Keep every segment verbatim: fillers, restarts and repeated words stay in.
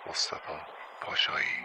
مصطفی پاشایی.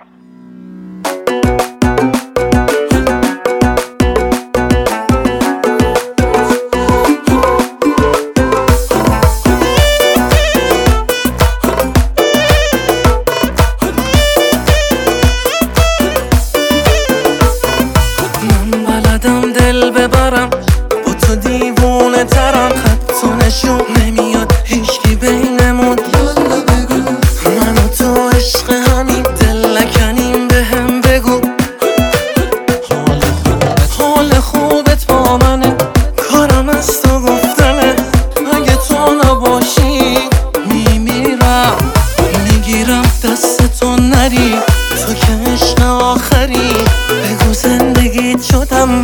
دل ببرم با تو دیوونه ترم، خط تو نشون نمیاد هیچکی بینمون. یالا بگو من و تو عشق همین دل نکنیم، به هم بگو حال خوبت حال خوبت با منه، کارم از تو گفتنه. اگه تو نباشی میمیرم، میگیرم دست تو نری، تو که عشق آخری. بگو زندگیت شدم،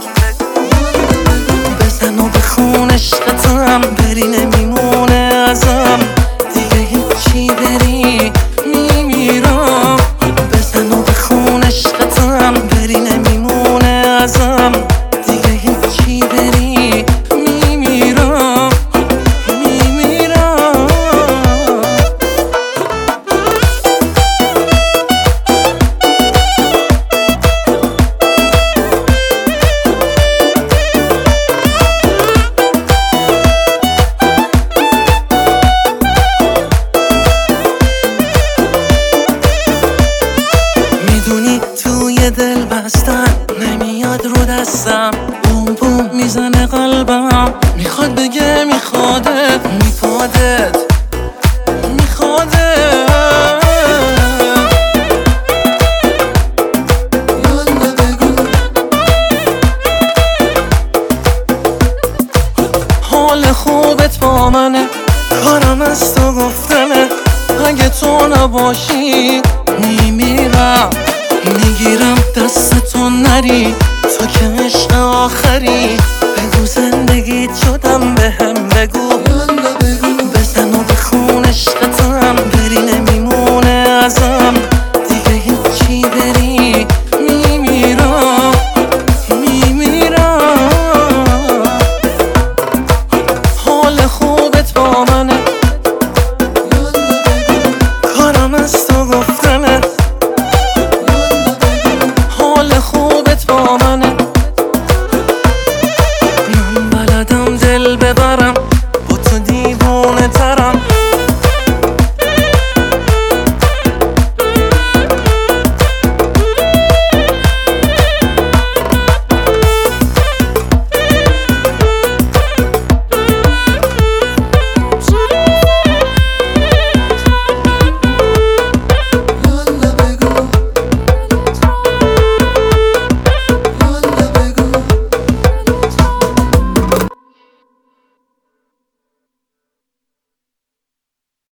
بزن و بخون عشقتم، بری نمیمونه ازم دیگه هیچی، بری میمیرم. بزن و بخون عشقتم، بری نمیمونه ازم دیگه هیچی، بری میمیرم میمیرم. توی دل بستن نمیاد رو دستم، بوم بوم میزنه قلبم، میخواد بگه میخوادت میخوادت میخوادت. یالا بگو حال خوبت با منه، کارم از تو گفتنه. اگه تو نباشی میمیرم، میگیرم دست تو نری،